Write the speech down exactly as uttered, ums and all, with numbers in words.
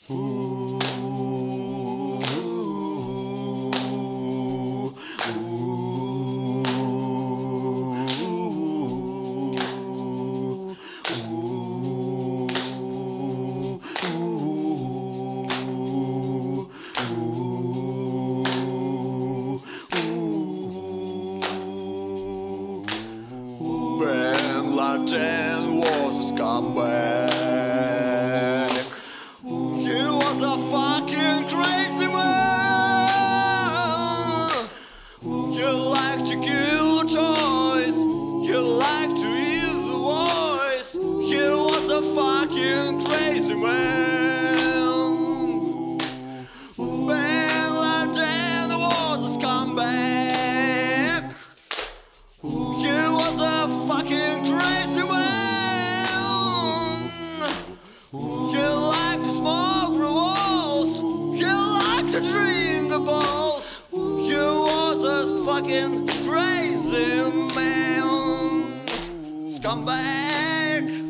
Ben Laden was a scumbag. He was a fucking crazy man. He liked to kill toys. He liked to eat the boys. He was a fucking crazy man. Ben Laden was a scumbag. He was a fucking crazy man. He liked to smoke the walls. He liked to drink the balls. He was a fucking crazy man. Scumbag.